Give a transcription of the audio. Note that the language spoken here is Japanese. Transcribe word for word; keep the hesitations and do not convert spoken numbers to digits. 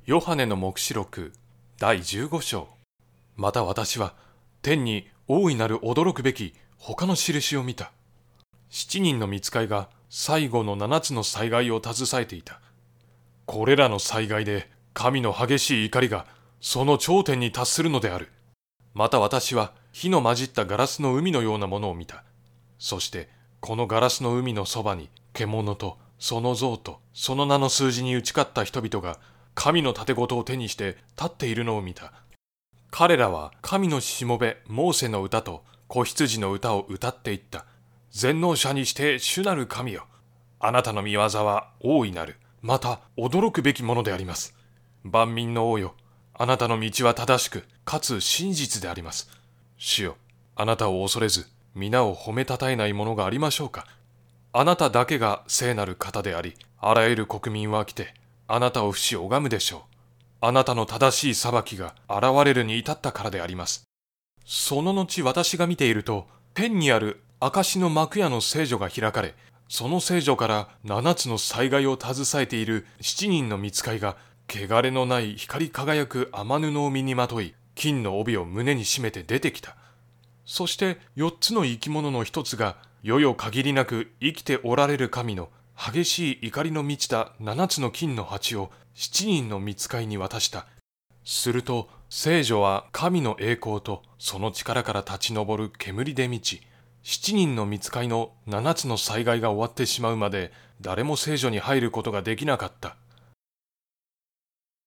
ヨハネの黙示録だいじゅうご章。また私は天に大いなる驚くべき他の印を見た。七人の御使いが最後の七つの災害を携えていた。これらの災害で神の激しい怒りがその頂点に達するのである。また私は火の混じったガラスの海のようなものを見た。そしてこのガラスの海のそばに獣とその像とその名の数字に打ち勝った人々が神の盾事を手にして立っているのを見た。彼らは神のしもべモーセの歌と子羊の歌を歌っていった。全能者にして主なる神よ、あなたの御業は大いなる、また驚くべきものであります。万民の王よ、あなたの道は正しくかつ真実であります。主よ、あなたを恐れず皆を褒めたたえないものがありましょうか。あなただけが聖なる方であり、あらゆる国民は来てあなたを不死拝むでしょう。あなたの正しい裁きが現れるに至ったからであります。その後私が見ていると、天にある証の幕屋の聖女が開かれ、その聖女から七つの災害を携えている七人の御使いが、汚れのない光り輝く雨布を身にまとい、金の帯を胸に締めて出てきた。そして四つの生き物の一つが、世々限りなく生きておられる神の激しい怒りの満ちた七つの金の鉢を七人の御使いに渡した。すると聖女は神の栄光とその力から立ち上る煙で満ち、七人の御使いの七つの災害が終わってしまうまで誰も聖女に入ることができなかった。